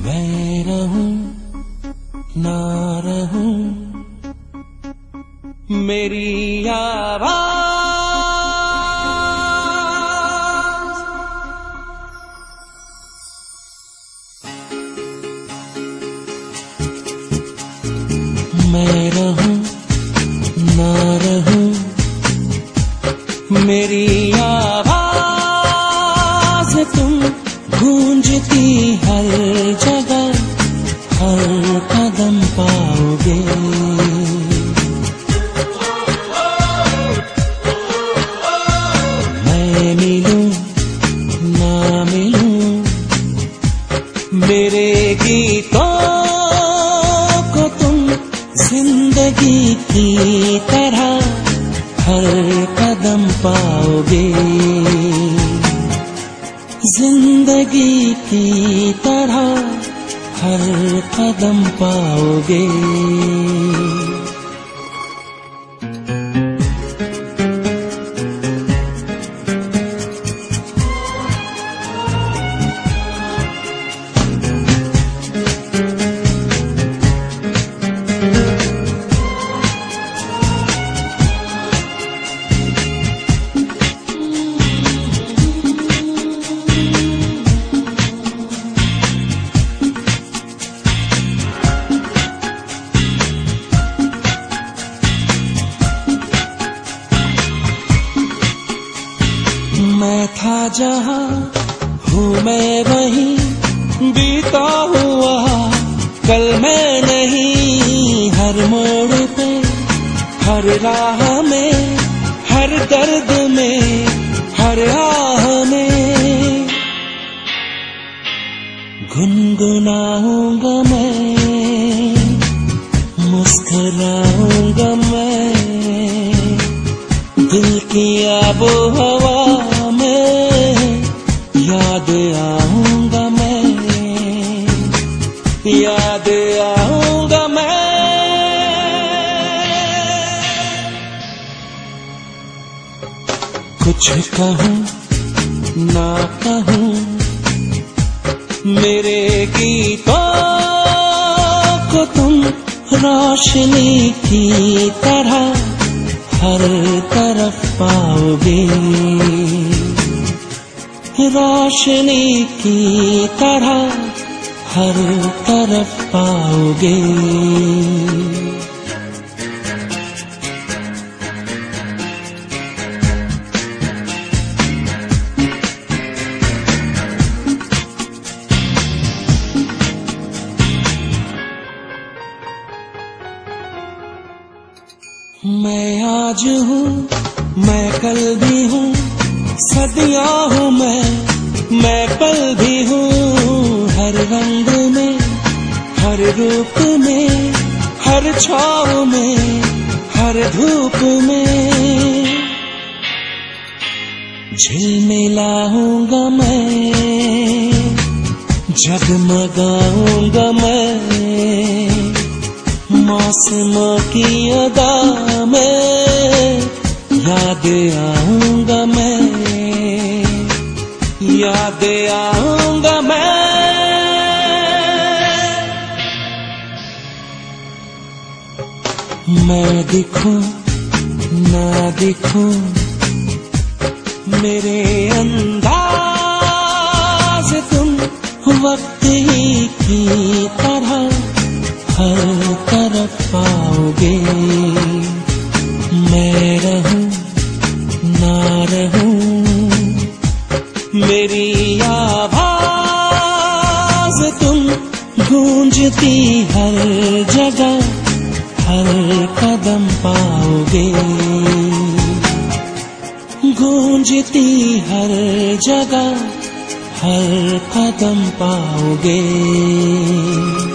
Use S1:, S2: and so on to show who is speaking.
S1: मैं रहूं ना रहूं, मेरी आवाज़ मैं रहूं ना रहूं, मेरी आवाज़ तुम गूंजती हर जगह, हर कदम पाओगे। मैं मिलूं ना मिलूं, मेरे गीतों को तुम जिंदगी की तरह हर कदम पाओगे, जिंदगी की तरह हर कदम पाओगे। मैं था जहां हूँ मैं वहीं, बीता हुआ कल मैं नहीं। हर मोड़ पे, हर राह में, हर दर्द में, हर आह में गुनगुनाऊंगा मैं, मुस्कुराऊंगा मैं। दिल की आबो हवा याद आऊंगा मैं, याद आऊंगा मैं। कुछ कहूं ना कहूं, मेरे गीतों को तुम रोशनी की तरह हर तरफ पाओगे, रोशनी की तरह हर तरफ पाओगे। मैं आज हूँ, मैं कल भी हूँ, सदियां हूँ मैं पल भी हूँ। हर रंग में, हर रूप में, हर छाँव में, हर धूप में झिलमिलाऊंगा मैं, जगमगाऊंगा मैं। मौसमों की अदा में याद आऊंगा मैं, याद आऊंगा मैं। मैं दिखूं ना दिखूं, मेरे अंदाज तुम वक्त ही की तरह हर तरफ पाओगे। मैं रहूं ना रहूं, मेरी आवाज़ तुम गूंजती हर जगह, हर कदम पाओगे, गूंजती हर जगह, हर कदम पाओगे।